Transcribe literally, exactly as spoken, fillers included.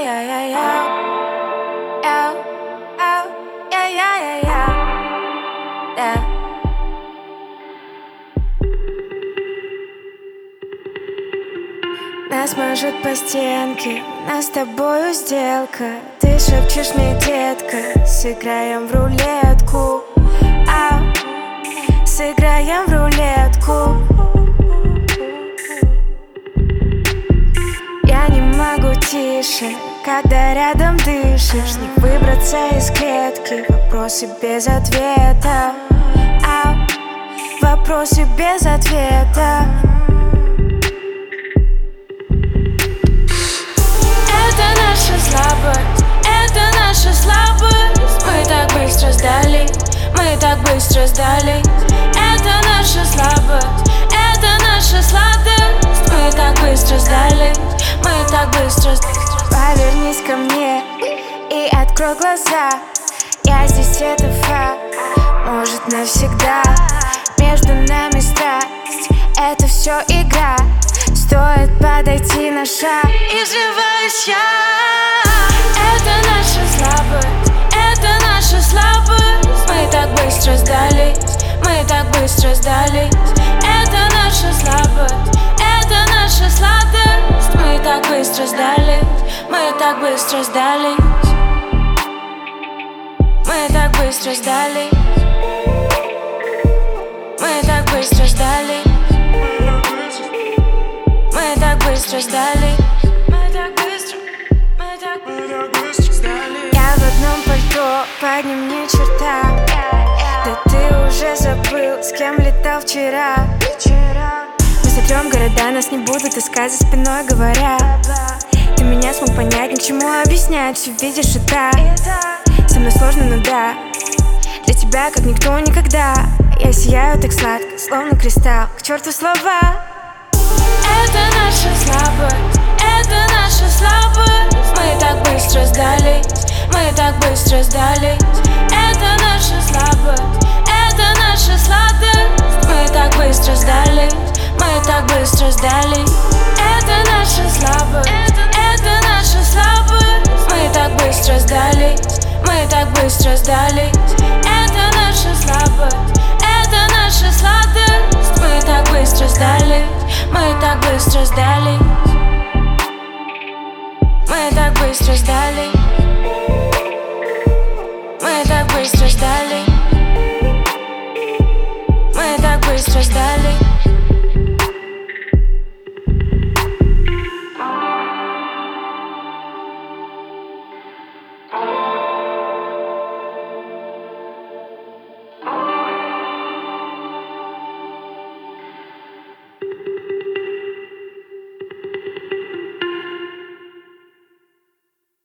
Нас мажут по стенке, у нас с тобою сделка. Ты шепчешь мне, детка, сыграем в рулетку. Ау, сыграем в рулетку. Я не могу тише, когда рядом дышишь. Не выбраться из клетки, вопросы без ответа. Ау, вопросы без ответа. Это наша слабость, это наша слабость. Мы так быстро сдались, мы так быстро сдались. Это наша слабость, это наша сладость. Мы так быстро сдались, мы так быстро сдались. Повернись ко мне и открой глаза. Я здесь, это факт, может навсегда. Между нами страсть, это все игра. Стоит подойти на шаг, и сживаюсь я. Это наша слабость, это наша слабость. Мы так быстро сдались, мы так быстро сдались. Это наша слабость, это наша сладость. Мы так быстро сдались, мы так быстро сдались. Мы так быстро сдались, мы так быстро сдались. Мы так быстро сдались, мы так быстро, мы так, мы так быстро сдались. Я в одном пальто, под ним ни черта. Да ты уже забыл, с кем летал вчера. Мы сотрем города, нас не будут искать за спиной, говоря. Ты меня смог понять, ни к чему объяснять, все видишь и так. Со мной сложно, но да, для тебя как никто никогда. Я сияю так сладко, словно кристалл, к черту слова. Это наша слабость, это наша слабость. Мы так быстро сдались, мы так быстро сдались. Это наша слабость, это наша сладость. Мы так быстро сдались, мы так быстро сдались. Это наша слабость, это наша слабость. Мы так быстро сдались, мы так быстро сдались. Это наша слабость, это наша сладость. Мы так быстро сдались, мы так быстро сдались. Мы так быстро сдались, мы так быстро сдались. Мы так быстро сдались.